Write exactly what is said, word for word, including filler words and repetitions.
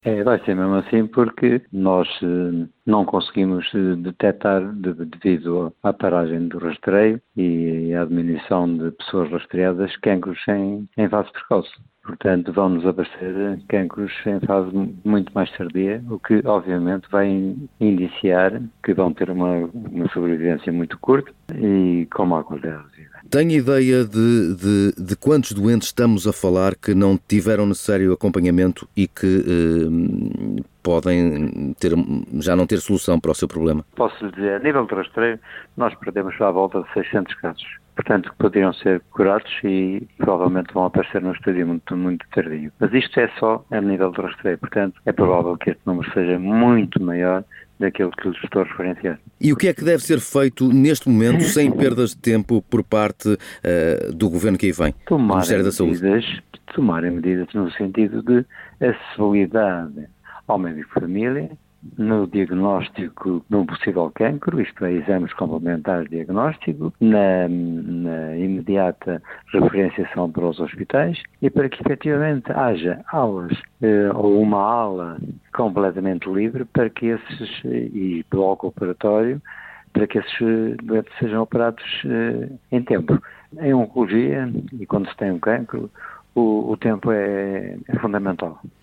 É, vai ser mesmo assim porque nós eh, não conseguimos eh, detectar, de- devido à paragem do rastreio e à diminuição de pessoas rastreadas, cancros em, em fase precoce. Portanto, vão-nos aparecer cancros em fase muito mais tardia, o que obviamente vai indiciar que vão ter uma, uma sobrevivência muito curta e com má qualidade de vida. Tem ideia de, de, de quantos doentes estamos a falar que não tiveram necessário acompanhamento e que eh, podem ter, já não ter solução para o seu problema? Posso lhe dizer, a nível de rastreio, nós perdemos à volta de seiscentos casos. Portanto, que poderiam ser curados e provavelmente vão aparecer num estúdio muito, muito tardio. Mas isto é só a nível de rastreio. Portanto, é provável que este número seja muito maior daquilo que lhes estou a referenciar. E o que é que deve ser feito neste momento, sem perdas de tempo, por parte uh, do Governo que aí vem, do Tomarem Ministério da Saúde? medidas, tomarem medidas no sentido de acessibilidade ao médico de família, no diagnóstico de um possível cancro, isto é, exames complementares de diagnóstico, na, na imediata referenciação para os hospitais e para que efetivamente haja aulas eh, ou uma ala completamente livre para que esses, e bloco operatório, para que esses doentes sejam operados eh, em tempo. Em oncologia, e quando se tem um cancro, o, o tempo é, é fundamental.